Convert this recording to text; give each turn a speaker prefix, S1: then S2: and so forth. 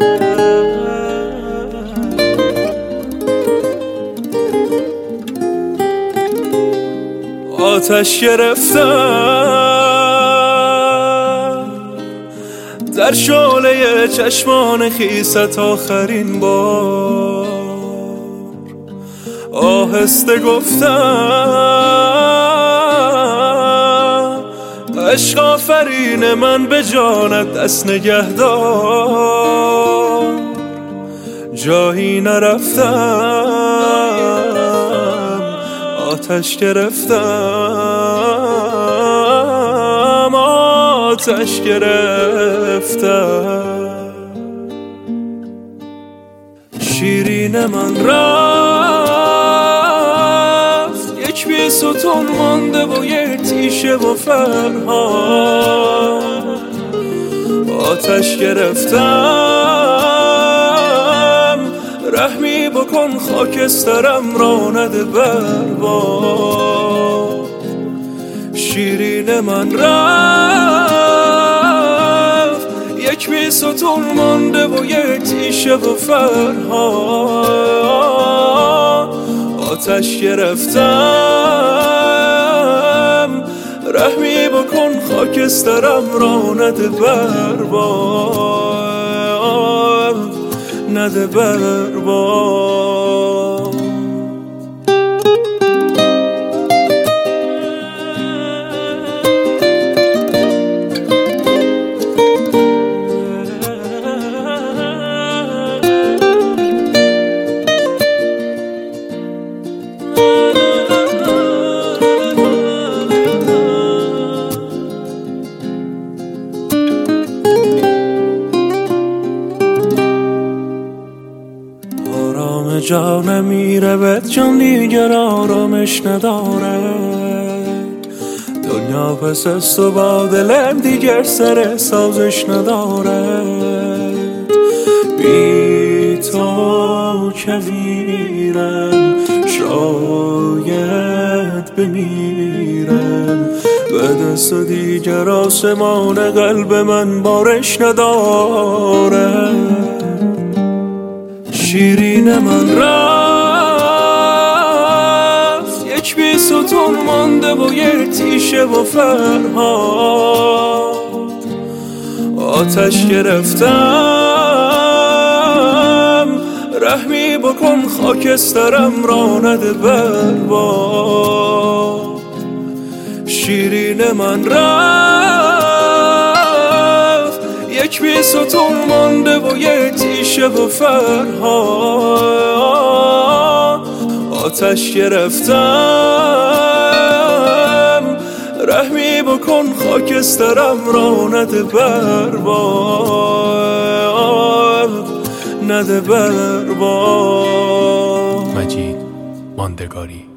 S1: آتش گرفتم در شعله چشمان خیست آخرین بار، آهسته گفتم عشق آفرین من به جانت دست نگهدار. جایی نرفتم آتش گرفتم، آتش گرفتم. شیرین من رفت یک بیستون مانده و یک تیشه و فرهاد. آتش گرفتم رحمی بکن خاکسترم را نده برباد. شیرین من رفت یک بیستون مانده و یک تیشه و فرهاد. آتش گرفتم رحمی بکن خاکسترم را نده برباد، نده برباد. جانم میره بهت جان دیگر آرامش نداره. دنیا پس از تو با دلم دیگر سر سازش نداره. بی تو که میرم شاید بمیرم، به دست دیگر آسمان قلب من بارش نداره. شیرین من رفت یک بیستون مانده و یک تیشه و فرهاد. آتش گرفتم رحمی بکن خاکسترم را نده برباد. شیرین من رفت یک بیستون مانده و یک تیشه و فرهاد. آتش گرفتم رحمی بکن خاکسترم را نده برباد، نده برباد.
S2: مجید ماندگاری.